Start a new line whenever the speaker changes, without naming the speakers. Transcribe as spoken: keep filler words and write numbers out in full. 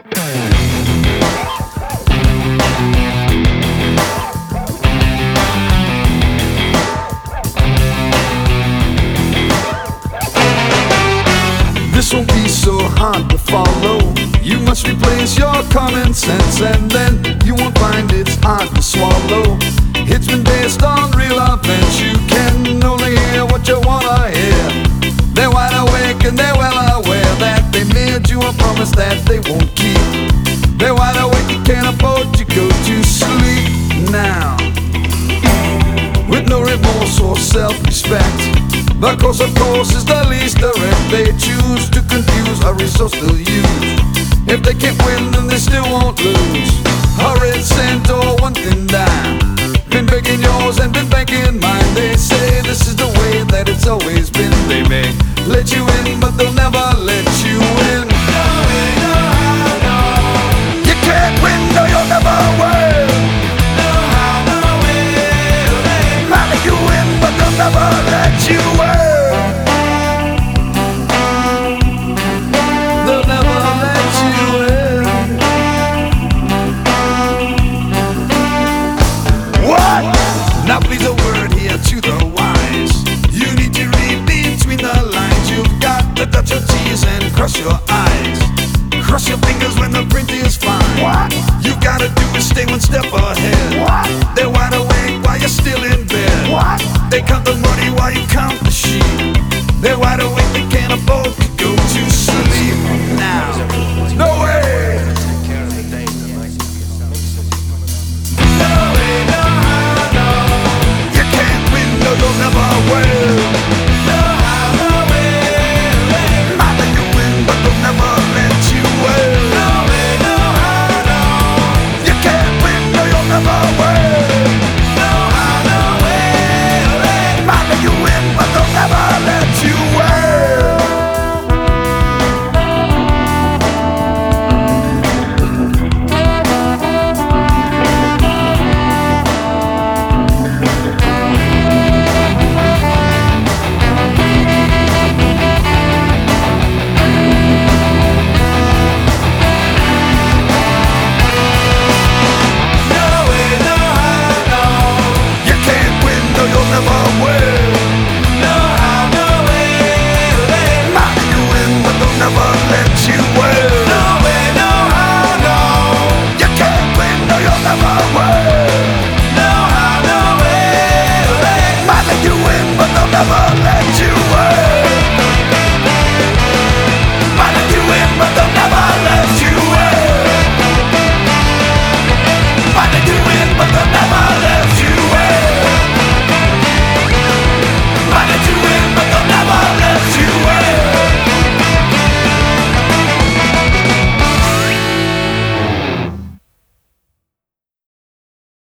This won't be so hard to follow. You must replace your common sense, and then you won't find it's hard to swallow. It's been based on real events. You can only hear what you wanna hear. They're wide awake and they're well aware that they made you a promise that they won't keep. They're wide awake, you can't afford to go to sleep now, with no remorse or self-respect. The course, of course, is the least direct. They choose to confuse a resource they'll use. If they can't win, then they still won't lose. A red cent or one thin dime, been begging yours and been banking mine. They say this is the way that it's always been. They may let you in, but they'll never let you in. You can't win, no, you'll never win. I'll let you in, but they'll never let you in. They'll never let you in. What? Now please, a word here to the wise. You need to read between the lines. You've got to dot your T's and cross your I's. Cross your fingers when the print is fine. What you gotta do is stay one step ahead.